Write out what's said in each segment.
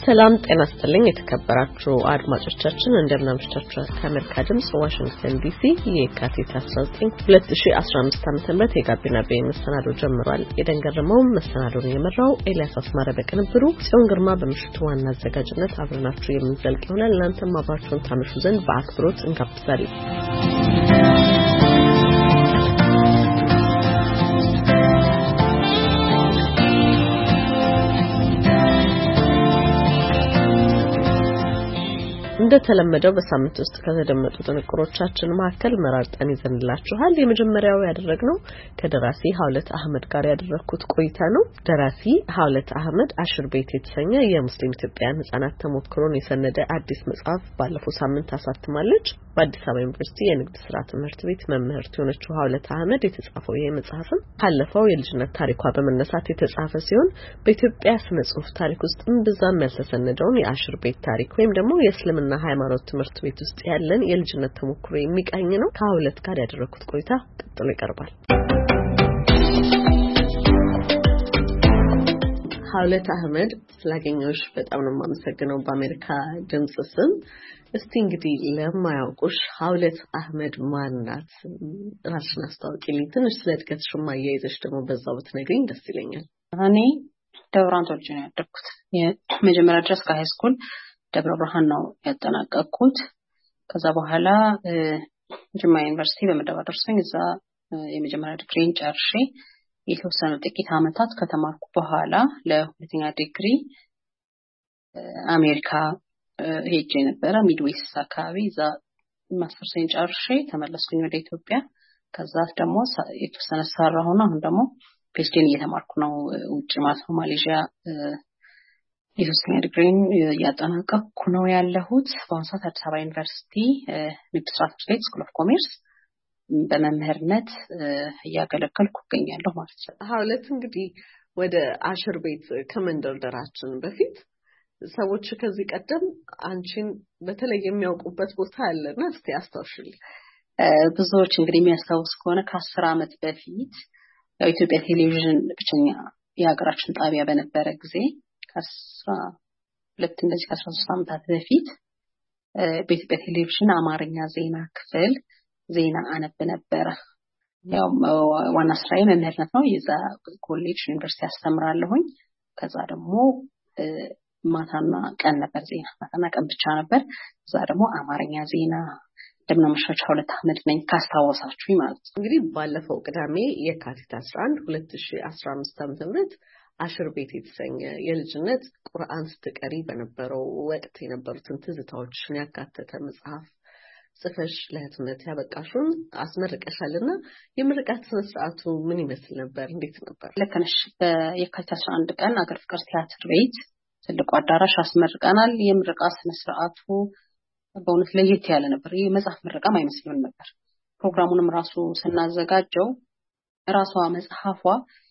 ሰላም ጤና ይስጥልኝ የተከበራችሁ አድማጮቻችን እንደምን አምሽታችኋል ከአሜሪካ ድምጽ ዋሽንግተን ዲሲ የካቲት 19 2015 ዓ.ም የጋቢና መሰናዶ ጀምሯል የደንገረመው መሰናዶን የመራው ኤልያስ አስማረ በቅንብሩ ጽዮን ግርማ በምሽቱ ዋና አዘጋጅነት አብረናችሁ የምንዘልቅ ይሆናል እናንተም አብራችሁን ታመሹ ዘንድ በአክብሮት እንጋብዛለን እንደተለመደው በሳምንት ውስጥ ከተደመጡ ጥንቅሮቻችን መካከል መራርጠን ይዘንላችኋል የመጀመሪያው ያደረግነው ከደራሲ ሀውለት አህመድ ጋር ያደረኩት ቆይታ ነው ደራሲ ሀውለት አህመድ አሽር ቤት የተሰኘ የሙስሊም ኢትዮጵያውያን ህጻናት ተሞክሮን የሰነደ አዲስ መጽሐፍ ባለፈው ሳምንት አሳትማለች በአዲስ አበባ ዩኒቨርሲቲ የንግድ ስራ ትምህርት ቤት መምህርት የሆነችው ሀውለት አህመድ የተጻፈው ይሄ መጽሐፍ ካለፈው የልጅነት ታሪኳ በመነሳት የተጻፈ ሲሆን በኢትዮጵያ ስነ ጽሁፍ ታሪክ ውስጥ እምብዛም ያልተሰነደውን የአሽር ቤት ታሪክ ወይም ደግሞ የእስልምና ሃይማኖት ትምህርት ቤት ውስጥ ያለን የልጅነት ተሞክሮ የሚቃኝ ነው ከሀውለት ጋር ያደረኩት ቆይታ ቀጥሎ ይቀርባል ሀውለት አህመድ ስላገኘሁሽ በጣም ነው የማመሰግነው በአሜሪካ ድምጽ ስም እስቲ እንግዲህ ለማያውቁሽ ሀውለት አህመድ ማን ናት ራስሽን አስተዋውቂልኝ ትንሽ ስለ እድገትሽ ማያይዘሽ ደግሞ በዛው ብትነግሪኝ ደስ ይለኛል እኔ ደብረብርሃን ተወልጄ ነው ያደግኩት የመጀመሪያ ድረስ ከሃይስኩል ደብረ ብርሃን ነው ያጠናቀቅኩት ከዛ በኋላ ጅማ ዩኒቨርሲቲ በመደባ ደርሶኝ እዛ የመጀመሪያ ዲግሪን ጨርሼ የተወሰነ ጥቂት አመታት ከተማርኩ በኋላ ለሁለተኛ ዲግሪ አሜሪካ ሄጄ ነበር ሚድዌስት አካባቢ እዛ ማስተርሴን ጨርሼ ተመለስኩኝ ወደ ኢትዮጵያ ከዛ ደግሞ የተወሰነ ሰራሁና አሁን ደግሞ ፒኤችዲን እየተማርኩ ነው ውጭ ማሌዥያ የሶስተኛ ዲግሪን ያጠናቀቅኩ ነው ያለሁት በአሁኑ ሰዓት አዲስ አበባ ዩኒቨርሲቲ ንግድ ስራ ትምህርት ቤት ስኩል ኦፍ ኮሜርስ በመምህርነት እያገለገልኩ እገኛለሁ ማለት ነው ሀውለት እንግዲህ ወደ አሽር ቤት ከመንደርደራችን በፊት ሰዎች ከዚህ ቀደም አንቺን በተለይ የሚያውቁበት ቦታ አለና እስቲ አስታውሽልኝ ብዙዎች እንግዲህ የሚያስታውስ ከሆነ ከ10 አመት በፊት የኢትዮጵያ ቴሌቪዥን ብቸኛ የሀገራችን ጣቢያ በነበረ ጊዜ ከ13 አመታት በፊት በኢትዮጵያ ቴሌቪዥን አማርኛ ዜና ክፍል ዜና አነብ ነበር ያው ዋና ስራዬ መምህርነት ነው የዛ ኮሌጅ ዩኒቨርሲቲ አስተምራለሁኝ ከዛ ደግሞ ማታና ቀን ነበር ዜና ማታና ቀን ብቻ ነበር እዛ ደግሞ አማርኛ ዜና እንደምናመሻቸው ሀውለት አህመድ ነኝ ካስታወሳችሁኝ ማለት ነው እንግዲህ ባለፈው ቅዳሜ የካቲት 11 2015 ዓ.ም አሽር ቤት የተሰኘ የልጅነት ቁርአን ስትቀሪ በነበረው ወቅት የነበሩትን ትዝታዎችን ያካተተ መጽሐፍ ጽፈሽ ለህትመት ያበቃሽውን አስመርቀሻልና የምርቃት ስነ ስርዓቱ ምን ይመስል ነበር እንዴት ነበር ለከነሽ በየካቲት 11 ቀን አገር ፍቅር ቲያትር ቤት ትልቁ አዳራሽ አስመርቀናል የምርቃት ስነ ስርዓቱ በእውነት ለየት ያለ ነበር ይሄ መጽሐፍ ምረቃም አይመስልም ነበር ፕሮግራሙንም ራሱ ስናዘጋጀው ራሷ መጽሐፏ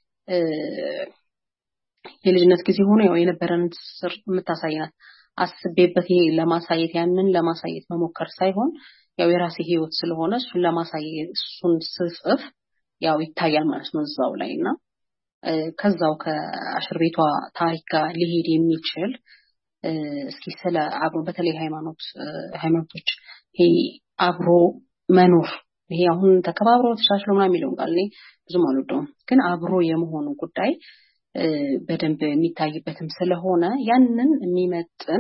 የልጅነት ጊዜ ሆኖ ያው የነበረን ስር የምታሳይናት አስቤበት ይሄ ለማሳየት ያንን ለማሳየት መሞከር ሳይሆን ያው የራሴ ህይወት ስለሆነ እሱን ለማሳየት እሱን ስጽፍ ያው ይታያል ማለት ነው እዛው ላይና ከዛው ከአሽር ቤቷ ታሪክ ጋር ሊሄድ የሚችል እስኪ ስለ አብሮ በተለይ ሃይማኖቶች ይሄ አብሮ መኖር ይሄ አሁን ተከባብሮ ተሻሽሎ ምናምን የሚለው ቃል እኔ ብዙም አልወደውም ግን አብሮ የመሆኑ ጉዳይ በደንብ የሚታይበትም ስለሆነ ያንን የሚመጥን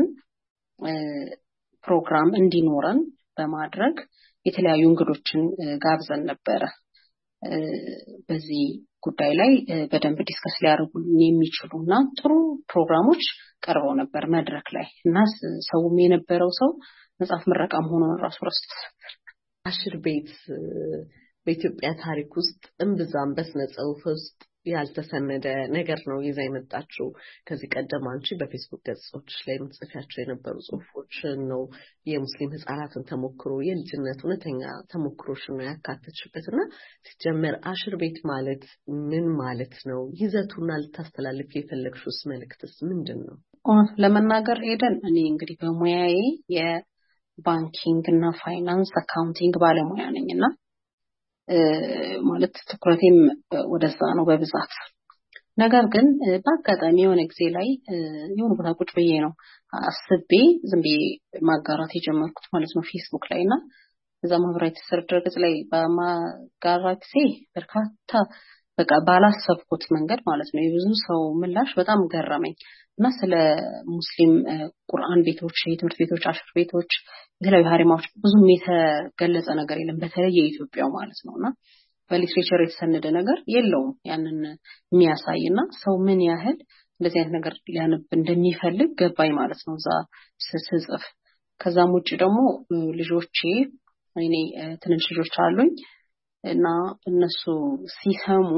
ፕሮግራም እንዲኖረን በማድረግ የተለያዩ እንግዶችን ጋብዘን ነበር በዚህ ጉዳይ ላይ በደንብ ዲስከስ ሊያደርጉልን የሚችሉና ጥሩ ፕሮግራሞች ቀርበው ነበር መድረክ ላይ እና ሰውም የነበረው ሰው መጽሐፍ ምረቃ መሆኑን ራሱ ረስቶ አሽር ቤት በኢትዮጵያ ታሪክ ውስጥ እምብዛም በስነ ጽሁፍ ውስጥ ያልተሰነደ ነገር ነው ይዛ የመጣችው ከዚህ ቀደም አንቺ በፌስቡክ ገጾች ላይ የምትጽፊያቸው የነበሩ ጽሁፎችን ነው የሙስሊም ህፃናትን ተሞክሮ የልጅነት እውነተኛ ተሞክሮሽን ነው ያካተትሽበትና ሲጀመር አሽር ቤት ማለት ምን ማለት ነው ይዘቱና ልታስተላልፍ የፈለግሽውስ መልእክትስ ምንድነው ለመናገር ሄደን እኔ እንግዲህ በሙያዬ የባንኪንግ እና ፋይናንስ አካውንቲንግ ባለሙያ ነኝና ማለት ትኩረቴም ወደዛ ነው በብዛት ነገር ግን በአጋጣሚ የሆነ ጊዜ ላይ የሆነ ቦታ ቁጭ ብዬ ነው አስቤ ዝም ብዬ ማጋራት የጀመርኩት ማለት ነው ፌስቡክ ላይ እና እዛ ማህበራዊ ትስስር ድረገጽ ላይ በማጋራት ጊዜ በርካታ በቃ ባላሰብኩት መንገድ ማለት ነው የብዙ ሰው ምላሽ በጣም ገረመኝ እና ስለ ሙስሊም ቁርአን ቤቶች የትምህርት ቤቶች አሽር ቤቶች የተለያዩ ሀሪማዎች ብዙም የተገለጸ ነገር የለም በተለይ የኢትዮጵያው ማለት ነውና በሊትሬቸር የተሰነደ ነገር የለውም ያንን የሚያሳይና ሰው ምን ያህል እንደዚህ አይነት ነገር ሊያነብ እንደሚፈልግ ገባኝ ማለት ነው እዛ ስጽፍ ከዛም ውጪ ደግሞ ልጆቼ እኔ ትንሽ ልጆች አሉኝ እና እነሱ ሲሰሙ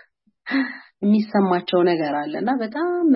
የሚሰማቸው ነገር አለና በጣም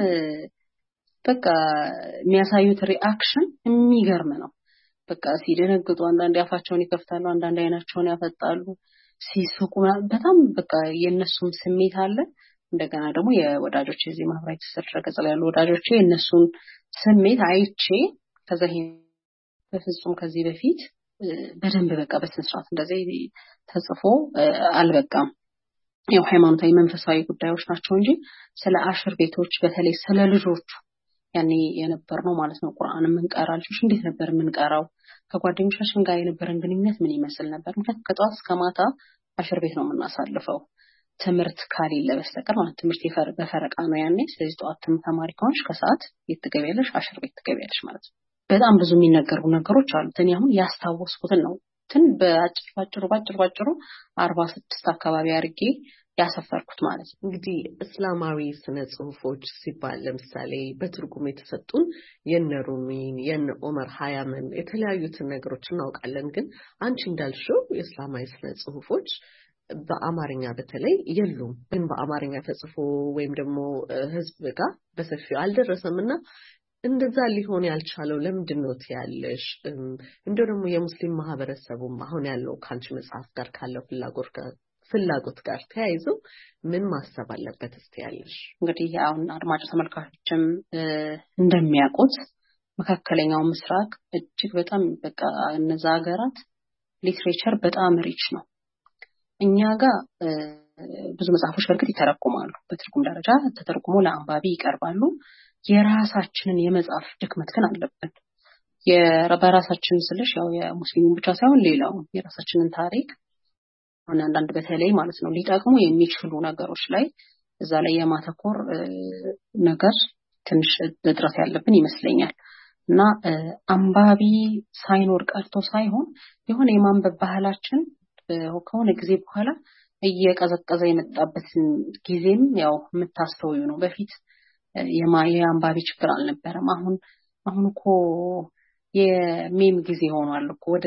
በቃ የሚያሳዩት ሪአክሽን የሚገርም ነው በቃ ሲደነግጡ አንዳንድ ያፋቸውን ይከፍታሉ አንዳንድ አይናቸውን ያፈጣሉ ሲስቁ በጣም በቃ የነሱም ስሜት አለ እንደገና ደግሞ የወዳጆቼ እዚህ ማህበራዊ ትስስር ገጽ ላይ ያሉ ወዳጆቼ የነሱን ስሜት አይቼ ከዛ በፍጹም ከዚህ በፊት በደንብ በቃ በስንስራት እንደዚህ ተጽፎ አልበቃም ያው ሃይማኖታዊ መንፈሳዊ ጉዳዮች ናቸው እንጂ ስለ አሽር ቤቶች በተለይ ስለ ልጆቹ ያኔ የነበርነው ማለት ነው ቁርአን የምንቀራ ልጆች እንዴት ነበር የምንቀራው ከጓደኞቻችን ጋር የነበረን ግንኙነት ምን ይመስል ነበር ምክንያቱም ከጧት እስከ ማታ አሽር ቤት ነው የምናሳልፈው ትምህርት ካሌለ በስተቀር ማለት ትምህርት በፈረቃ ነው ያኔ ስለዚህ ጧት ተማሪ ከሆንሽ ከሰዓት የት ትገቢያለሽ አሽር ቤት ትገቢያለሽ ማለት ነው በጣም ብዙ የሚነገሩ ነገሮች አሉ እኔ አሁን ያስታወስኩትን ነው ባጭሩ 46 አካባቢ አድርጌ ያሰፈርኩት ማለት ነው እንግዲህ እስላማዊ ስነ ጽሁፎች ሲባል ለምሳሌ በትርጉም የተሰጡን የነ ሩሚን የነ ዑመር ሀያምን የተለያዩትን ነገሮች እናውቃለን ግን አንቺ እንዳልሽው የእስላማዊ ስነ ጽሁፎች በአማርኛ በተለይ የሉም ግን በአማርኛ ተጽፎ ወይም ደግሞ ህዝብ ጋር በሰፊው አልደረሰምና እንደዛ ሊሆን ያልቻለው ለምንድነው ትያለሽ እንደው ደግሞ የሙስሊም ማህበረሰቡም አሁን ያለው ካንቺ መጽሐፍ ጋር ካለው ፍላጎት ጋር ተያይዞ ምን ማሰብ አለበት ትያለሽ እንግዲህ አሁን አድማጭ ተመልካቾችም እንደሚያውቁት መካከለኛው ምስራቅ እጅግ በጣም በቃ እነዛ ሀገራት ሊትሬቸር በጣም ሪች ነው እኛ ጋር ብዙ መጽሐፎች በርግጥ ይተረጎማሉ በትርጉም ደረጃ ተተርጉሞ ለአንባቢ ይቀርባሉ የራሳችንን የመጽሐፍ ድክመት ግን አለብን በራሳችን ስልሽ ያው የሙስሊሙን ብቻ ሳይሆን ሌላው የራሳችንን ታሪክ አንዳንድ በተለይ ማለት ነው ሊጠቅሙ የሚችሉ ነገሮች ላይ እዛ ላይ የማተኮር ነገር ትንሽ እጥረት ያለብን ይመስለኛል እና አንባቢ ሳይኖር ቀርቶ ሳይሆን የሆነ የማንበብ ባህላችን ከሆነ ጊዜ በኋላ እየቀዘቀዘ የመጣበት ጊዜም ያው የምታስተውዩ ነው በፊት የአንባቢ ችግር አልነበረም አሁን እኮ የሜም ጊዜ ሆኗል እኮ ወደ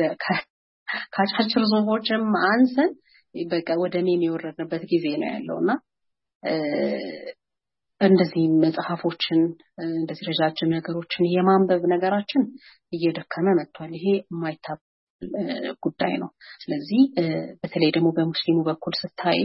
ካቻችር ጽሁፎችም አንሰን በቃ ወደ ሜም የወረድንበት ጊዜ ነው ያለውና እንደዚህ መጽሐፎችን እንደዚህ ረጃጅም ነገሮችን የማንበብ ነገራችን እየደከመ መጥቷል ይሄ የማይታበል ጉዳይ ነው ስለዚህ በተለይ ደግሞ በሙስሊሙ በኩል ስታይ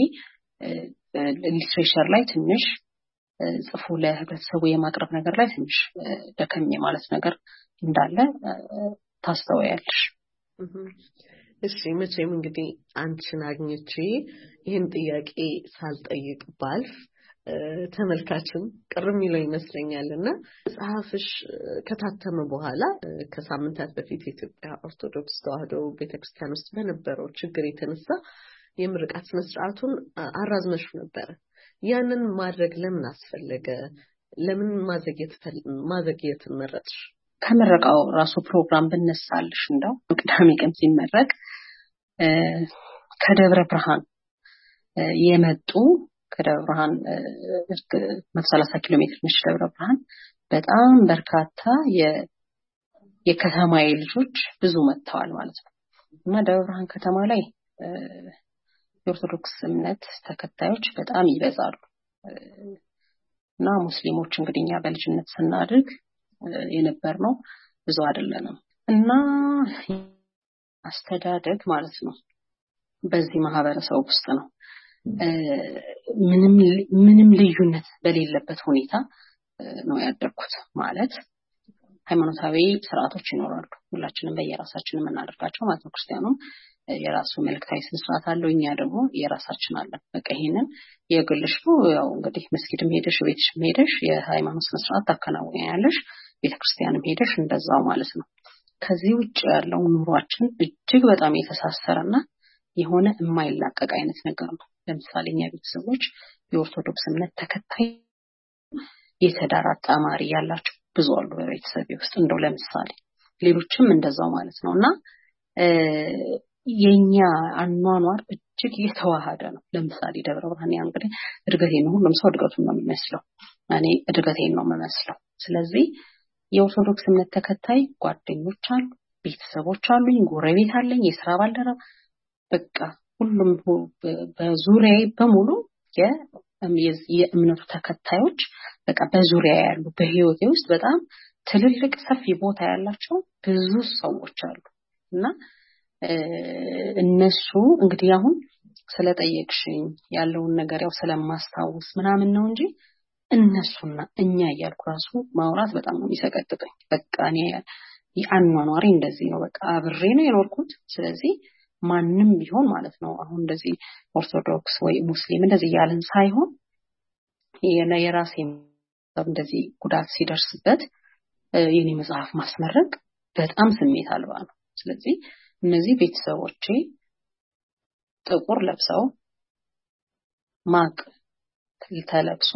ሊትሬቸር ላይ ትንሽ ጽፎ ለህብረተሰቡ የማቅረብ ነገር ላይ ትንሽ ደከም ማለት ነገር እንዳለ ታስተውያለሽ እሺ መቼም እንግዲህ አንቺን አግኝቼ ይሄን ጥያቄ ሳልጠይቅ ባልፍ ተመልካችን ቅርም ይለው ይመስለኛልና መጽሐፍሽ ከታተመ በኋላ ከሳምንታት በፊት የኢትዮጵያ ኦርቶዶክስ ተዋሕዶ ቤተክርስቲያን ውስጥ በነበረው ችግር የተነሳ የምርቃት ስነ ስርዓቱን አራዝመሽ ነበር ያንን ማድረግ ለምን አስፈለገ ለምን ማዘግየት መረጥሽ ከመረቃው ራሱ ፕሮግራም ብነሳልሽ እንደው ቅዳሜ ቀን ሲመረቅ ከደብረ ብርሃን የመጡ ከደብረ ብርሃን 130 ኪሎ ሜትር ነች ደብረ ብርሃን በጣም በርካታ የከተማዬ ልጆች ብዙ መጥተዋል ማለት ነው እና ደብረ ብርሃን ከተማ ላይ የኦርቶዶክስ እምነት ተከታዮች በጣም ይበዛሉ እና ሙስሊሞች እንግዲህ እኛ በልጅነት ስናድግ የነበርነው ብዙ አይደለንም እና አስተዳደግ ማለት ነው በዚህ ማህበረሰብ ውስጥ ነው ምንም ልዩነት በሌለበት ሁኔታ ነው ያደረኩት ማለት ሃይማኖታዊ ስርዓቶች ይኖራሉ ሁላችንም በየራሳችን የምናደርጋቸው ማለት ነው ክርስቲያኑም የራሱ መልክታዊ ስነስርዓት አለው እኛ ደግሞ የራሳችን አለን በቃ ይሄንን የግልሽ ነው ያው እንግዲህ መስጊድም ሄደሽ ቤትሽም ሄደሽ የሃይማኖት ስነስርዓት ታከናውኛለሽ ቤተክርስቲያንም ሄደሽ እንደዛው ማለት ነው ከዚህ ውጭ ያለው ኑሯችን እጅግ በጣም የተሳሰረና የሆነ የማይላቀቅ አይነት ነገር ነው ለምሳሌ እኛ ቤተሰቦች የኦርቶዶክስ እምነት ተከታይ የተዳራ አጣማሪ ያላቸው ብዙ አሉ በቤተሰብ ውስጥ እንደው ለምሳሌ ሌሎችም እንደዛው ማለት ነውና የኛ አኗኗር እጅግ የተዋሃደ ነው ለምሳሌ ደብረ ብርሃን ያ እንግዲህ እድገቴን ነው ሁሉም ሰው እድገቱን ነው የሚመስለው እኔ እድገቴን ነው የምመስለው ስለዚህ የኦርቶዶክስ እምነት ተከታይ ጓደኞች አሉ ቤተሰቦች አሉኝ ጎረቤት አለኝ የሥራ ባልደረባ በቃ ሁሉም በዙሪያዬ በሙሉ የእምነቱ ተከታዮች በቃ በዙሪያ ያሉ በህይወቴ ውስጥ በጣም ትልልቅ ሰፊ ቦታ ያላቸው ብዙ ሰዎች አሉ እና እነሱ እንግዲህ አሁን ስለጠየቅሽኝ ያለውን ነገር ያው ስለማስታውስ ምናምን ነው እንጂ እነሱና እኛ እያልኩ ራሱ ማውራት በጣም ነው የሚሰቀጥጠኝ በቃ እኔ ያኗኗሪ እንደዚህ ነው በቃ አብሬ ነው የኖርኩት ስለዚህ ማንንም ቢሆን ማለት ነው አሁን እንደዚህ ኦርቶዶክስ ወይ ሙስሊም እንደዚህ ያለን ሳይሆን የራሴ እንደዚህ ጉዳት ሲደርስበት የኔ መጽሐፍ ማስመረቅ በጣም ስሜት አልባ ነው ስለዚህ እነዚህ ቤተሰቦቼ ጥቁር ለብሰው ማቅ ተለብሶ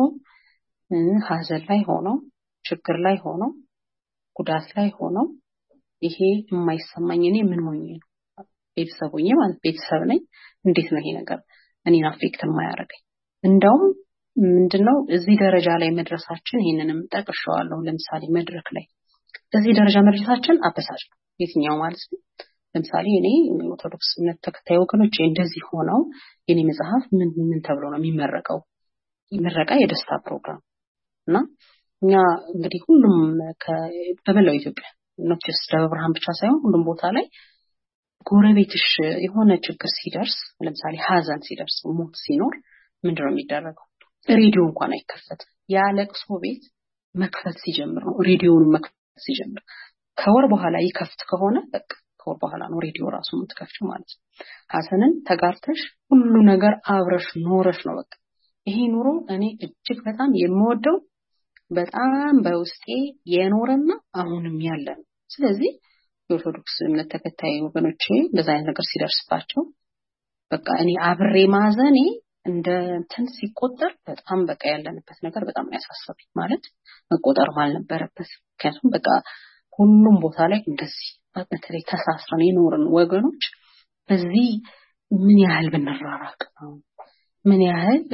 ሐዘን ላይ ሆነው ችግር ላይ ሆነው ጉዳት ላይ ሆነው ይሄ የማይሰማኝ እኔ ምን ሆኜ ነው ቤተሰቦኜ ማለት ቤተሰብ ነኝ እንዴት ነው ይሄ ነገር እኔን አፌክት የማያደርገኝ እንደውም ምንድነው እዚህ ደረጃ ላይ መድረሳችን ይሄንንም ጠቅሻለሁ ለምሳሌ መድረክ ላይ እዚህ ደረጃ መድረሳችን አበሳጭ ነው የትኛው ማለት ነው ለምሳሌ እኔ ኦርቶዶክስ እምነት ተከታይ ወገኖች እንደዚህ ሆነው የኔ መጽሐፍ ምን ተብሎ ነው የሚመረቀው ይመረቃ የደስታ ፕሮግራም እና እኛ እንግዲህ ሁሉም በመላው ኢትዮጵያ ኖትስ ደብረ ብርሃን ብቻ ሳይሆን ሁሉም ቦታ ላይ ጎረቤትሽ የሆነ ችግር ሲደርስ ለምሳሌ ሐዘን ሲደርስ ሞት ሲኖር ምንድነው የሚደረገው ሬዲዮ እንኳን አይከፈትም ያለቅሶ ቤት መክፈት ሲጀምር ነው ሬዲዮውን መክፈት ሲጀምር ከወር በኋላ ይከፍት ከሆነ በቃ ከወር በኋላ ነው ሬዲዮ ራሱ የምትከፍቺው ማለት ነው ሐዘንን ተጋርተሽ ሁሉ ነገር አብረሽ ኖረሽ ነው በቃ ይሄ ኑሮ እኔ እጅግ በጣም የምወደው በጣም በውስጤ የኖረና አሁንም ያለ ነው ስለዚህ የኦርቶዶክስ እምነት ተከታይ ወገኖቼ እንደዛ አይነት ነገር ሲደርስባቸው በቃ እኔ አብሬ ማዘኔ እንደ እንትን ሲቆጠር በጣም በቃ ያለንበት ነገር በጣም ያሳሰበኝ ማለት መቆጠር ማልነበረበት ምክንያቱም በቃ ሁሉም ቦታ ላይ እንደዚህ በተለይ ተሳስረን የኖርን ወገኖች በዚህ ምን ያህል ብንራራቅ ነው ምን ያህል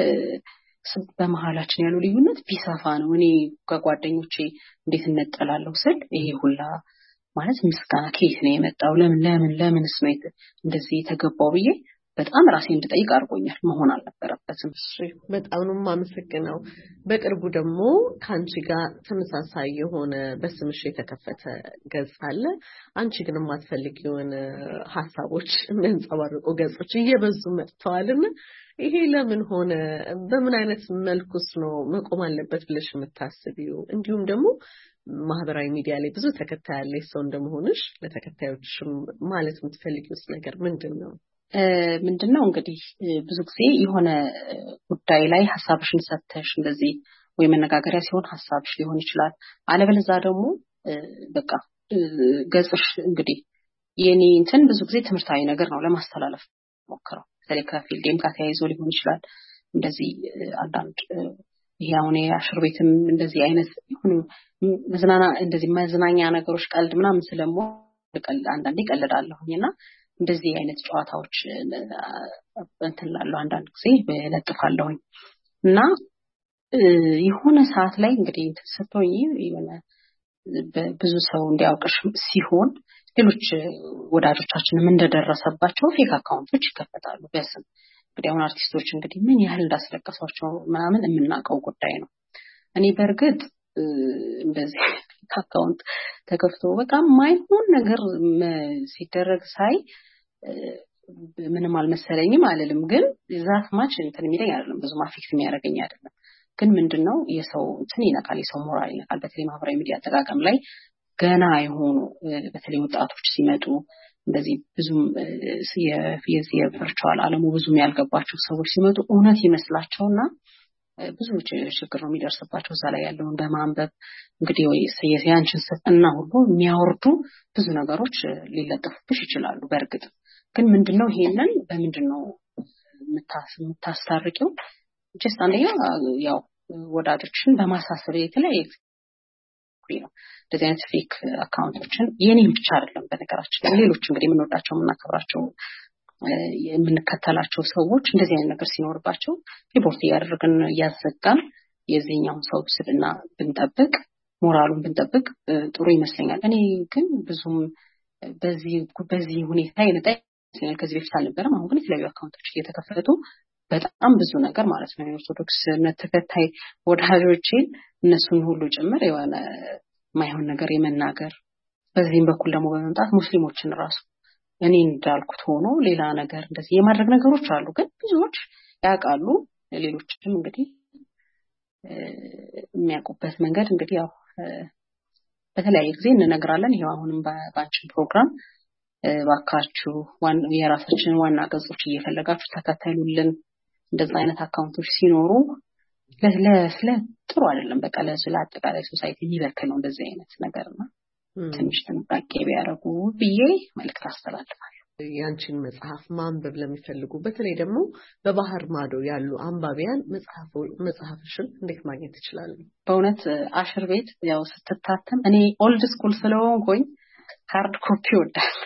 በመሃላችን ያለው ልዩነት ቢሰፋ ነው እኔ ከጓደኞቼ እንዴት እንጠላለሁ ስል ይሄ ሁላ ማለት ምስጋና ከየት ነው የመጣው ለምንስ ነው እንደዚህ የተገባው ብዬ በጣም ራሴን እንድጠይቅ አድርጎኛል መሆን አልነበረበትም በጣም ነው የማመሰግነው በቅርቡ ደግሞ ካንቺ ጋር ተመሳሳይ የሆነ በስምሽ የተከፈተ ገጽ አለ አንቺ ግን የማትፈልጊውን ሐሳቦች የሚያንጸባርቁ ገጾች እየበዙ መጥተዋልና ይሄ ለምን ሆነ በምን አይነት መልኩስ ነው መቆም አለበት ብለሽ የምታስቢው እንዲሁም ደግሞ ማህበራዊ ሚዲያ ላይ ብዙ ተከታይ ያለሽ ሰው እንደመሆንሽ ለተከታዮችሽም ማለት የምትፈልጊው ነገር ምንድነው እንግዲህ ብዙ ጊዜ የሆነ ጉዳይ ላይ ሐሳብሽን ሰጥተሽ እንደዚህ ወይ መነጋገሪያ ሲሆን ሐሳብሽ ሊሆን ይችላል አለበለዚያ ደግሞ በቃ ገጽሽ እንግዲህ የኔ እንትን ብዙ ጊዜ ትምህርታዊ ነገር ነው ለማስተላለፍ ሞክረው ስለዚህ ከፊልዴም ጋር ተያይዞ ሊሆን ይችላል እንደዚህ አንዳንድ ይሄ አሁን የአሽር ቤትም እንደዚህ አይነት ይሁን እንደዚህ መዝናኛ ነገሮች ቀልድ ምናምን አንዳንዴ ቀልዳለሁኝና እንደዚህ አይነት ጨዋታዎች እንትን ላለው አንዳንድ ጊዜ በለጥፋለሁኝ እና የሆነ ሰዓት ላይ እንግዲህ ተሰጥቶኝ የሆነ ብዙ ሰው እንዲያውቅሽ ሲሆን ሌሎች ወዳጆቻችንም እንደደረሰባቸው ፌክ አካውንቶች ይከፈታሉ በስም እንግዲህ አሁን አርቲስቶች እንግዲህ ምን ያህል እንዳስለቀሷቸው ምናምን የምናውቀው ጉዳይ ነው እኔ በርግጥ እንደዚህ አካውንት ተከፍቶ በቃ ማይሆን ነገር ሲደረግ ሳይ ምንም አልመሰለኝም አለልም ግን ዛት ማች እንትን የሚለኝ አይደለም ብዙ ማፊክት የሚያደርገኝ አይደለም ግን ምንድነው የሰው እንትን ይነካል የሰው ሞራል ይነካል በተለይ ማህበራዊ ሚዲያ አጠቃቀም ላይ ገና የሆኑ በተለይ ወጣቶች ሲመጡ እንደዚህ ብዙም የቨርቹዋል ዓለሙ ብዙም ያልገባቸው ሰዎች ሲመጡ እውነት ይመስላቸውና ብዙ ችግር ነው የሚደርስባቸው እዛ ላይ ያለውን በማንበብ እንግዲህ ወይ የያንቺን ስፍና ሁሉ የሚያወርዱ ብዙ ነገሮች ሊለጠፉብሽ ይችላሉ። በእርግጥ ግን ምንድነው ይሄንን በምንድነው የምታስታርቂው? ጀስት አንደኛ ያው ወዳጆችን በማሳሰብ የተለያየ ነው እንደዚህ አይነት ፌክ አካውንቶችን የኔን ብቻ አይደለም በነገራችን ላይ ሌሎች እንግዲህ የምንወዳቸው የምናከብራቸው የምንከተላቸው ሰዎች እንደዚህ አይነት ነገር ሲኖርባቸው ሪፖርት ያደርገን ያዘጋን የዚህኛውን ሰው ስብዕና ብንጠብቅ ሞራሉን ብንጠብቅ ጥሩ ይመስለኛል። እኔ ግን ብዙም በዚህ ሁኔታ የነጣ ከዚህ በፊት አልነበረም። አሁን ግን የተለያዩ አካውንቶች እየተከፈቱ በጣም ብዙ ነገር ማለት ነው የኦርቶዶክስ እምነት ተከታይ ወዳጆቼን እነሱን ሁሉ ጭምር የሆነ ማይሆን ነገር የመናገር በዚህም በኩል ደግሞ በመምጣት ሙስሊሞችን ራሱ እኔ እንዳልኩት ሆኖ ሌላ ነገር እንደዚህ የማድረግ ነገሮች አሉ። ግን ብዙዎች ያውቃሉ። ሌሎችም እንግዲህ የሚያውቁበት መንገድ እንግዲህ ያው በተለያየ ጊዜ እንነግራለን። ይሄው አሁንም በባንችን ፕሮግራም ባካችሁ የራሳችንን ዋና ገጾች እየፈለጋችሁ ተከታተሉልን። እንደዛ አይነት አካውንቶች ሲኖሩ ለስለ ጥሩ አይደለም። በቃ ለአጠቃላይ ሶሳይቲ የሚበክል ነው እንደዚህ አይነት ነገርና ትንሽ ጥንቃቄ ቢያደርጉ ብዬ መልእክት አስተላልፋለሁ። ያንቺን መጽሐፍ ማንበብ ለሚፈልጉ በተለይ ደግሞ በባህር ማዶ ያሉ አንባቢያን መጽሐፍሽን እንዴት ማግኘት ይችላሉ? በእውነት አሽር ቤት ያው ስትታተም እኔ ኦልድ ስኩል ስለሆንኩኝ ሃርድ ኮፒ ወዳለሁ።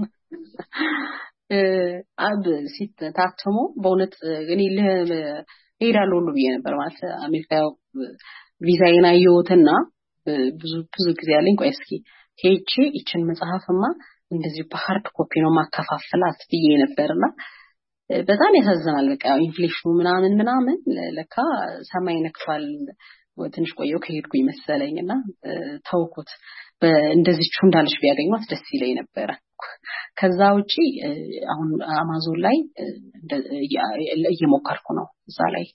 ሲታተሙ በእውነት እኔ እሄዳለሁ ሁሉ ብዬ ነበር ማለት አሜሪካ ቪዛዬን አየሁትና ብዙ ጊዜ ያለኝ ቆይ እስኪ ሄጄ ይችን መጽሐፍማ እንደዚህ በሃርድ ኮፒ ነው ማከፋፈላት ብዬ ነበርና በጣም ያሳዝናል። በቃ ኢንፍሌሽኑ ምናምን ለካ ሰማይ ነክቷል። ትንሽ ቆየው ከሄድኩኝ መሰለኝና ተውኩት። እንደዚህ እንዳለሽ ቢያገኙት ደስ ይለኝ ነበር። ከዛ ውጪ አሁን አማዞን ላይ እየሞከርኩ ነው። እዛ ላይ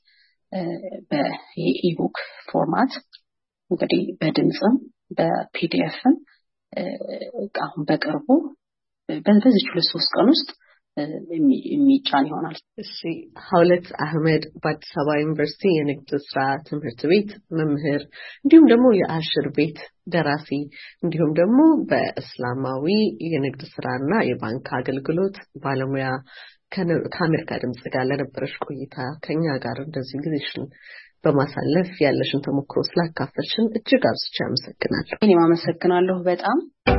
በኢቡክ ፎርማት እንግዲህ በድምጽም በፒዲኤፍም አሁን በቅርቡ በዚህ 2-3 ቀን ውስጥ የሚጫን ይሆናል። እሺ ሀውለት አህመድ በአዲስ አበባ ዩኒቨርሲቲ የንግድ ስራ ትምህርት ቤት መምህር እንዲሁም ደግሞ የአሽር ቤት ደራሲ እንዲሁም ደግሞ በእስላማዊ የንግድ ስራና የባንክ አገልግሎት ባለሙያ ከአሜሪካ ድምጽ ጋር ለነበረሽ ቆይታ ከኛ ጋር እንደዚህ ጊዜሽን በማሳለፍ ያለሽን ተሞክሮ ስላካፈልሽን እጅግ አብዝቼ አመሰግናለሁ። እኔም አመሰግናለሁ በጣም።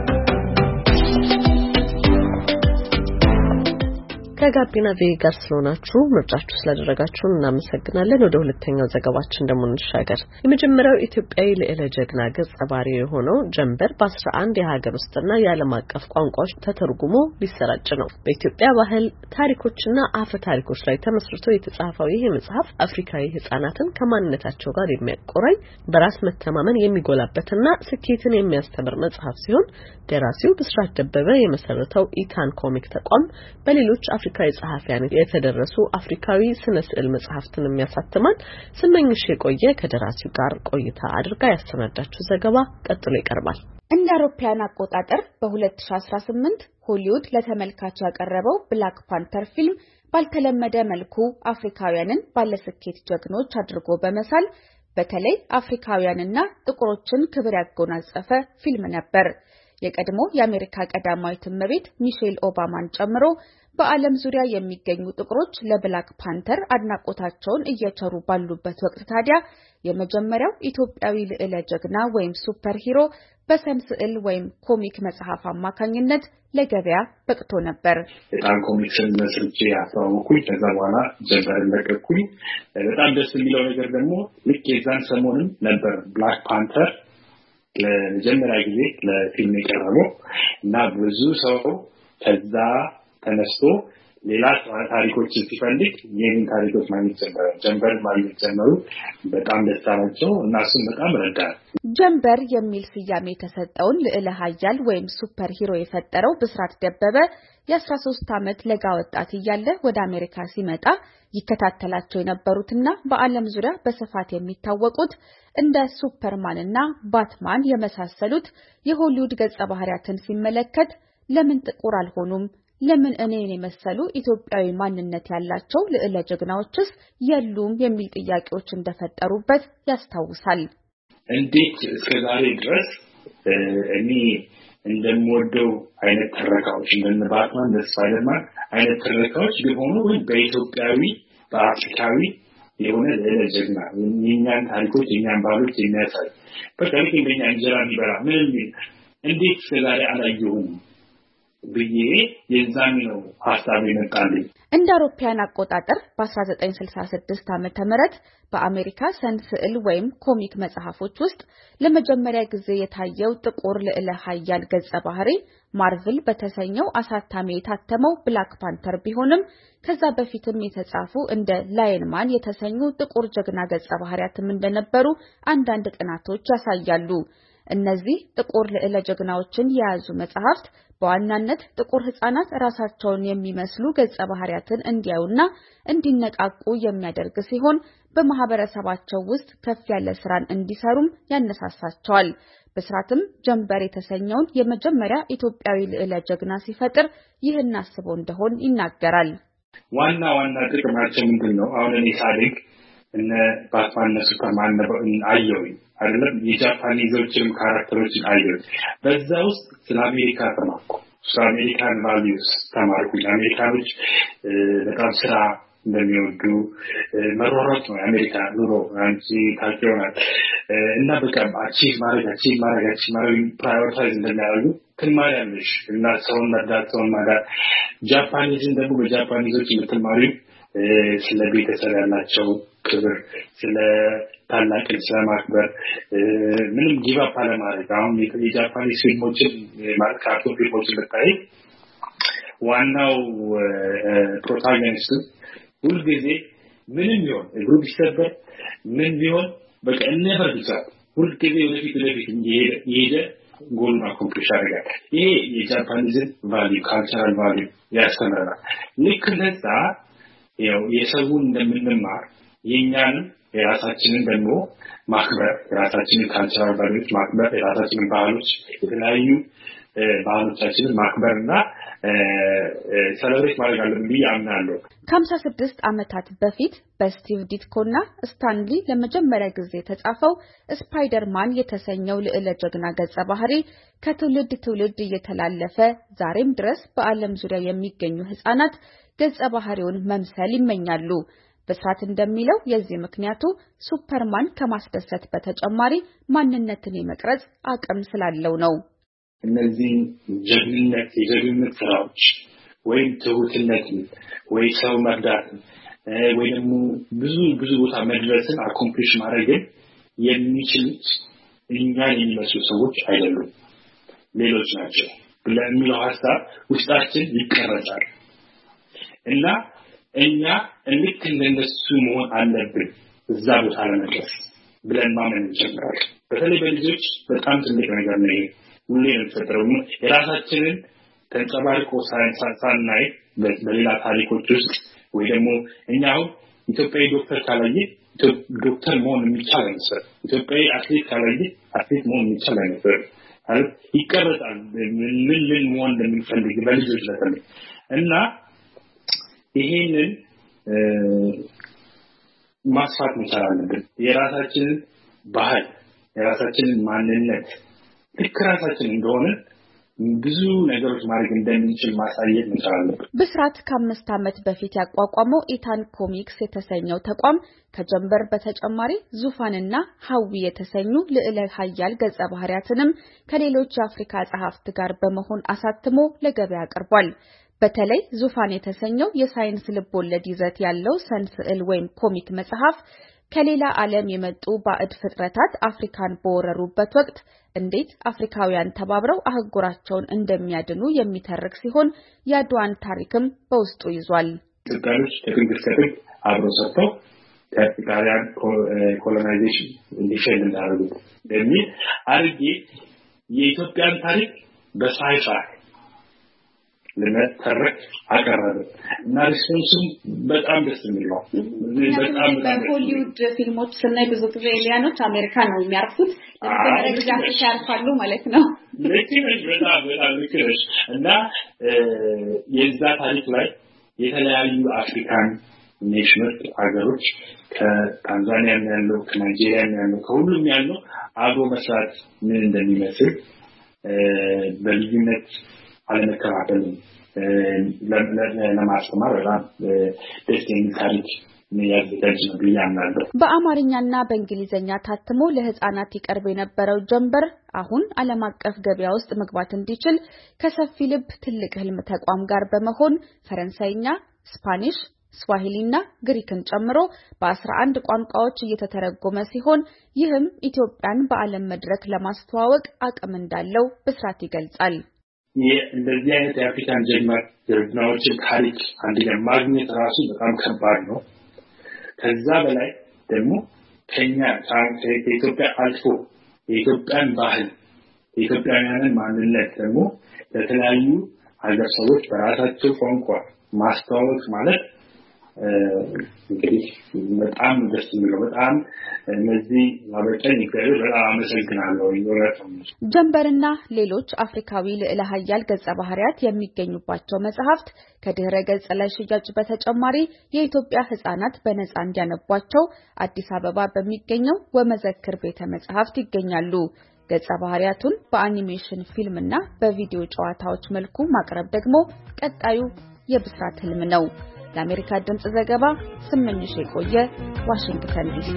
ከጋቢና ቪኦኤ ጋር ስለሆናችሁ ምርጫችሁ ስላደረጋችሁን እናመሰግናለን። ወደ ሁለተኛው ዘገባችን ደግሞ እንሻገር። የመጀመሪያው ኢትዮጵያዊ ልዕለ ጀግና ገጸ ባህሪ የሆነው ጀንበር በ11 የሀገር ውስጥና የዓለም አቀፍ ቋንቋዎች ተተርጉሞ ሊሰራጭ ነው። በኢትዮጵያ ባህል ታሪኮችና አፈ ታሪኮች ላይ ተመስርቶ የተጻፈው ይህ መጽሐፍ አፍሪካዊ ህጻናትን ከማንነታቸው ጋር የሚያቆራኝ በራስ መተማመን የሚጎላበትና ስኬትን የሚያስተምር መጽሐፍ ሲሆን ደራሲው ብስራት ደበበ የመሰረተው ኢታን ኮሚክ ተቋም በሌሎች አፍሪካዊ ጸሐፊያን የተደረሱ አፍሪካዊ ስነ ስዕል መጽሐፍትን የሚያሳትማል። ስመኝሽ የቆየ ከደራሲው ጋር ቆይታ አድርጋ ያሰናዳችው ዘገባ ቀጥሎ ይቀርባል። እንደ አውሮፓውያን አቆጣጠር በ2018 ሆሊውድ ለተመልካች ያቀረበው ብላክ ፓንተር ፊልም ባልተለመደ መልኩ አፍሪካውያንን ባለስኬት ጀግኖች አድርጎ በመሳል በተለይ አፍሪካውያንና ጥቁሮችን ክብር ያጎናጸፈ ፊልም ነበር። የቀድሞ የአሜሪካ ቀዳማዊት እመቤት ሚሼል ኦባማን ጨምሮ በዓለም ዙሪያ የሚገኙ ጥቁሮች ለብላክ ፓንተር አድናቆታቸውን እየቸሩ ባሉበት ወቅት ታዲያ የመጀመሪያው ኢትዮጵያዊ ልዕለ ጀግና ወይም ሱፐር ሂሮ በሰም ስዕል ወይም ኮሚክ መጽሐፍ አማካኝነት ለገበያ በቅቶ ነበር። በጣም ኮሚክስን መስርቼ አስተዋወቅኩኝ። ከዛ በኋላ ጀንበርን ለቀቅኩኝ። በጣም ደስ የሚለው ነገር ደግሞ ልክ የዛን ሰሞንም ነበር ብላክ ፓንተር ለመጀመሪያ ጊዜ ለፊልም የቀረበው እና ብዙ ሰው ከዛ ተነስቶ ሌላ ታሪኮችን ሲፈልግ ይህን ታሪኮች ማግኘት ጀመረ። ጀንበር ማግኘት ጀመሩ። በጣም ደስ አላቸው እና እሱም በጣም ረዳል። ጀንበር የሚል ስያሜ የተሰጠውን ልዕለ ኃያል ወይም ሱፐር ሂሮ የፈጠረው ብስራት ደበበ የ13 ዓመት ለጋ ወጣት እያለ ወደ አሜሪካ ሲመጣ ይከታተላቸው የነበሩትና በዓለም ዙሪያ በስፋት የሚታወቁት እንደ ሱፐርማን እና ባትማን የመሳሰሉት የሆሊውድ ገጸ ባህሪያትን ሲመለከት ለምን ጥቁር አልሆኑም? ለምን እኔን የመሰሉ ኢትዮጵያዊ ማንነት ያላቸው ልዕለ ጀግናዎችስ የሉም? የሚል ጥያቄዎች እንደፈጠሩበት ያስታውሳል። እንዴት እስከዛሬ ድረስ እኔ እንደምወደው አይነት ተረካዎች እንደነ ባትማን ስፓይደርማን አይነት ተረካዎች ቢሆኑ በኢትዮጵያዊ በአፍሪካዊ የሆነ ልዕለ ጀግና የኛን ታሪኮች የኛን ባህሎች የሚያሳይ በተለይ እንደኛ እንጀራ የሚበላ ምንም እንዴት እስከዛሬ አላየሁም ብዬ የዛን ነው ሐሳብ የመጣልኝ። እንደ አውሮፓውያን አቆጣጠር በ1966 ዓመተ ምህረት በአሜሪካ ሰን ስዕል ወይም ኮሚክ መጽሐፎች ውስጥ ለመጀመሪያ ጊዜ የታየው ጥቁር ልዕለ ኃያል ገጸ ባህሪ ማርቨል በተሰኘው አሳታሚ የታተመው ብላክ ፓንተር ቢሆንም ከዛ በፊትም የተጻፉ እንደ ላየን ማን የተሰኙ ጥቁር ጀግና ገጸ ባህሪያትም እንደነበሩ አንዳንድ ጥናቶች ያሳያሉ። እነዚህ ጥቁር ልዕለ ጀግናዎችን የያዙ መጽሐፍት በዋናነት ጥቁር ህጻናት ራሳቸውን የሚመስሉ ገጸ ባህሪያትን እንዲያዩና እንዲነቃቁ የሚያደርግ ሲሆን በማህበረሰባቸው ውስጥ ከፍ ያለ ስራን እንዲሰሩም ያነሳሳቸዋል። በስራትም ጀንበር የተሰኘውን የመጀመሪያ ኢትዮጵያዊ ልዕለ ጀግና ሲፈጥር ይህን አስቦ እንደሆን ይናገራል። ዋና ጥቅማቸው ምንድነው? አሁን እኔ ሳድግ እነ ባትማን ሱፐርማን አየሁኝ አይደለም የጃፓኒዞችም ካራክተሮችን አየሁኝ። በዛ ውስጥ ስለ አሜሪካ ተማርኩ። ስለ አሜሪካን ቫልዩስ ተማርኩ። አሜሪካኖች በጣም ስራ እንደሚወዱ መሯሯጥ ነው አሜሪካ ኑሮ አንቺ ታውቂውናል እና በቃ አቺቭ ማድረግ ፕራዮሪታይዝ እንደሚያደርጉ ትማሪያለሽ እና ሰውን መርዳት ጃፓኒዝን ደግሞ በጃፓኒዞች የምትማሪው ስለ ቤተሰብ ያላቸው ክብር ስለ ታላቅን ስለማክበር ምንም ጊቭ አፕ አለማድረግ። አሁን የጃፓኒዝ ፊልሞችን ማለት ካርቱን ፊልሞችን ብታይ ዋናው ፕሮታጎኒስት ሁልጊዜ ምንም ቢሆን እግሩ ቢሰበር ምን ቢሆን በቃ never ቢሳት ሁልጊዜ ወደፊት እየሄደ ጎሉን አኮምፕሊሽ ያደርጋል። ይሄ የጃፓኒዝን ቫልዩ ካልቸራል ቫልዩ ያስተምረናል። ልክ እንደዛ የሰውን እንደምንማር የኛን የራሳችንን ደግሞ ማክበር የራሳችንን ካልቸራል ቫልዩስ ማክበር የራሳችንን ባህሎች የተለያዩ ባህሎቻችንን ማክበርና ሰለብሬት ማድረግ አለብን ብዬ አምናለሁ። ከ56 ዓመታት በፊት በስቲቭ ዲትኮና ስታንሊ ለመጀመሪያ ጊዜ የተጻፈው ስፓይደርማን የተሰኘው ልዕለ ጀግና ገጸ ባህሪ ከትውልድ ትውልድ እየተላለፈ ዛሬም ድረስ በዓለም ዙሪያ የሚገኙ ህጻናት ገጸ ባህሪውን መምሰል ይመኛሉ። በስራት እንደሚለው የዚህ ምክንያቱ ሱፐርማን ከማስደሰት በተጨማሪ ማንነትን የመቅረጽ አቅም ስላለው ነው። እነዚህ የጀግንነት ስራዎች ወይም ትሁትነት ወይ ሰው መርዳት ወይ ደግሞ ብዙ ቦታ መድረስን አኮምፕሊሽ ማድረግን የሚችሉት እኛን የሚመስሉ ሰዎች አይደሉም፣ ሌሎች ናቸው ብለሚለው ሐሳብ ውስጣችን ይቀረጻል እና እኛ ልክ እንደነሱ መሆን አለብን እዛ ቦታ ለመድረስ ብለን ማመን እንጀምራለን። በተለይ በልጆች በጣም ትልቅ ነገር ነው። ሁሌ የተፈጠረው የራሳችንን ተንጸባርቆ ሳናይ በሌላ ታሪኮች ውስጥ ወይ ደግሞ እኛው ኢትዮጵያዊ ዶክተር ካላየ ዶክተር መሆን የሚቻል አይመስልም። ኢትዮጵያዊ አትሌት ካላየ አትሌት መሆን የሚቻል አይመስልም። አይደል? ይቀርጻል ምን መሆን እንደምንፈልግ በልጆች ላይ እና ይሄንን ማስፋት መቻል አለብን። የራሳችንን ባህል የራሳችንን ማንነት ልክ ራሳችን እንደሆነ ብዙ ነገሮች ማድረግ እንደምንችል ማሳየት መቻል አለብን። በስራት ከ5 ዓመት በፊት ያቋቋመው ኢታን ኮሚክስ የተሰኘው ተቋም ከጀንበር በተጨማሪ ዙፋንና ሀዊ የተሰኙ ልዕለ ኃያል ገጸ ባህሪያትንም ከሌሎች የአፍሪካ ጸሐፍት ጋር በመሆን አሳትሞ ለገበያ አቅርቧል። በተለይ ዙፋን የተሰኘው የሳይንስ ልቦለድ ይዘት ያለው ሰን ስዕል ወይም ኮሚክ መጽሐፍ ከሌላ ዓለም የመጡ ባዕድ ፍጥረታት አፍሪካን በወረሩበት ወቅት እንዴት አፍሪካውያን ተባብረው አህጉራቸውን እንደሚያድኑ የሚተርክ ሲሆን የአድዋን ታሪክም በውስጡ ይዟል። ኢትዮጵያኖች ከጥንት እስከ ጥንት አብረው ሰርተው ከኢጣሊያን ኮሎናይዜሽን እንዲሸል እንዳደረጉት በሚል አድርጌ የኢትዮጵያን ታሪክ በሳይፋይ ለመተረክ አቀረበ እና ሪስፖንሱም በጣም ደስ የሚል ነው። በጣም በሆሊውድ ፊልሞች ስናይ ብዙ ጊዜ ኤሊያኖች አሜሪካ ነው የሚያርፉት ለመጀመሪያ ጊዜ አፍሪካ ያርፋሉ ማለት ነው። በጣም ልክ ነሽ እና የዛ ታሪክ ላይ የተለያዩ አፍሪካን ኔሽኖች አገሮች ከታንዛኒያ ያለው ከናይጄሪያ ያለው ከሁሉም ያለው አብሮ መስራት ምን እንደሚመስል በልዩነት አለመከፋፈል ለማስተማር በጣም ደስ የሚል ታሪክ ነው ብያምናለሁ። በአማርኛና በእንግሊዘኛ ታትሞ ለህፃናት ይቀርብ የነበረው ጀንበር አሁን ዓለም አቀፍ ገበያ ውስጥ መግባት እንዲችል ከሰፊ ልብ ትልቅ ህልም ተቋም ጋር በመሆን ፈረንሳይኛ፣ ስፓኒሽ፣ ስዋሂሊና ግሪክን ጨምሮ በ11 ቋንቋዎች እየተተረጎመ ሲሆን ይህም ኢትዮጵያን በዓለም መድረክ ለማስተዋወቅ አቅም እንዳለው ብስራት ይገልጻል። እንደዚህ አይነት የአፍሪካን ጀግናዎችን ታሪክ አንደኛ ማግኘት ራሱ በጣም ከባድ ነው። ከዛ በላይ ደግሞ ከኢትዮጵያ አልፎ የኢትዮጵያን ባህል የኢትዮጵያውያንን ማንነት ደግሞ ለተለያዩ ሀገር ሰዎች በራሳቸው ቋንቋ ማስተዋወቅ ማለት እንግዲህ በጣም ደስ የሚለው በጣም እነዚህ ማበቀኝ እግዚአብሔር በጣም አመሰግናለሁ። ጀንበርና ሌሎች አፍሪካዊ ልዕለ ኃያል ገጸ ባህሪያት የሚገኙባቸው መጽሐፍት ከድህረ ገጽ ላይ ሽያጭ በተጨማሪ የኢትዮጵያ ህጻናት በነጻ እንዲያነቧቸው አዲስ አበባ በሚገኘው ወመዘክር ቤተ መጽሐፍት ይገኛሉ። ገጸ ባህሪያቱን በአኒሜሽን ፊልምና በቪዲዮ ጨዋታዎች መልኩ ማቅረብ ደግሞ ቀጣዩ የብስራት ህልም ነው። ለአሜሪካ ድምጽ ዘገባ ስመኝሽ የቆየ ዋሽንግተን ዲሲ።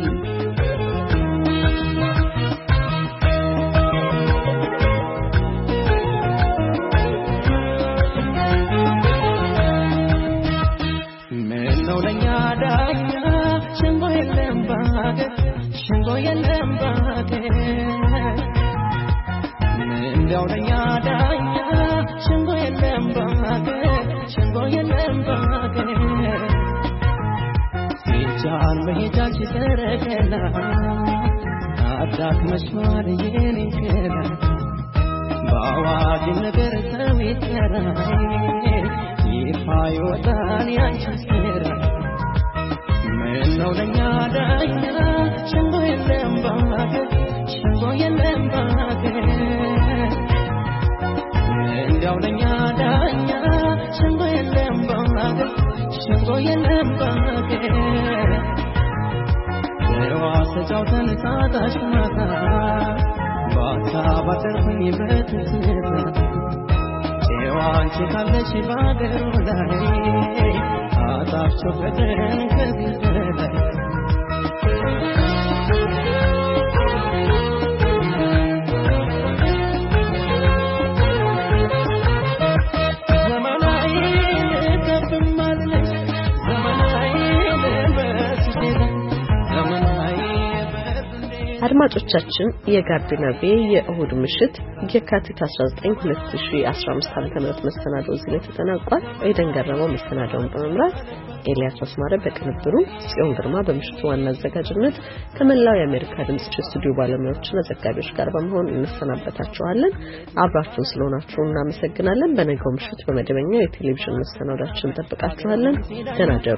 አዳክ መስማር የኔከራ ባዋጅ ነገር ተሚተራ ይፋይወጣን ያንቺስራ ምነው ለኛ ዳኛ ሸንጎ የለም ባገ እንዲያው ለኛ ዳኛ ሸንጎ የለም ባገ ሰጃውተን ሳታሽ ማታ ባታ ባተርኩኝ በትዝታ ጨዋንቺ ካለሽ ባገሩ ላይ አጣፍቶ ፍቅርን ከዚህ በላይ አድማጮቻችን የጋቢና ቪ የእሁድ ምሽት የካቲት 19 2015 ዓ.ም መሰናዶ እዚህ ላይ ተጠናቋል። ኤደን ገረመው መሰናዶውን በመምራት ኤልያስ አስማረ በቅንብሩ ጽዮን ግርማ በምሽቱ ዋና አዘጋጅነት ከመላው የአሜሪካ ድምጽ ስቱዲዮ ባለሙያዎችና ዘጋቢዎች ጋር በመሆን እንሰናበታችኋለን። አብራችሁን ስለሆናችሁ እናመሰግናለን። በነገው ምሽት በመደበኛው የቴሌቪዥን መሰናዶችን እንጠብቃችኋለን። ደህና ደሩ።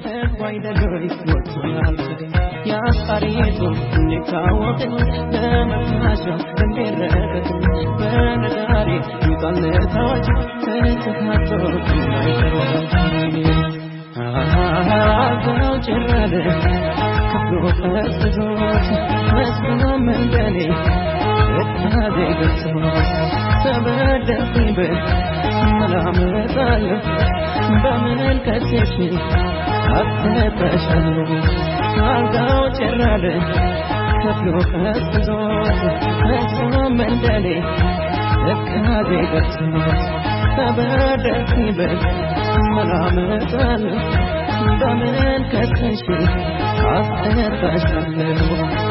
ያስታሪቱ ንካወት ለመታሻ እንደረከት በነጋሪ ይጣለታች ተተካቶ አሃ ጀራለ ከፍሎ ፈስዶት መስከና መንደኔ እታደ ገጽሞ ተበደልኩኝ በመላመጣለ በምን ከሴሽ አትተሻለሁ አልጋው ጀራለ ከፍሎ ፈስዶት መስከና መንደኔ እታደ ገጽሞ ተበደልኩኝ በመላመጣለ በምን ከሴሽ አትተሻለሁ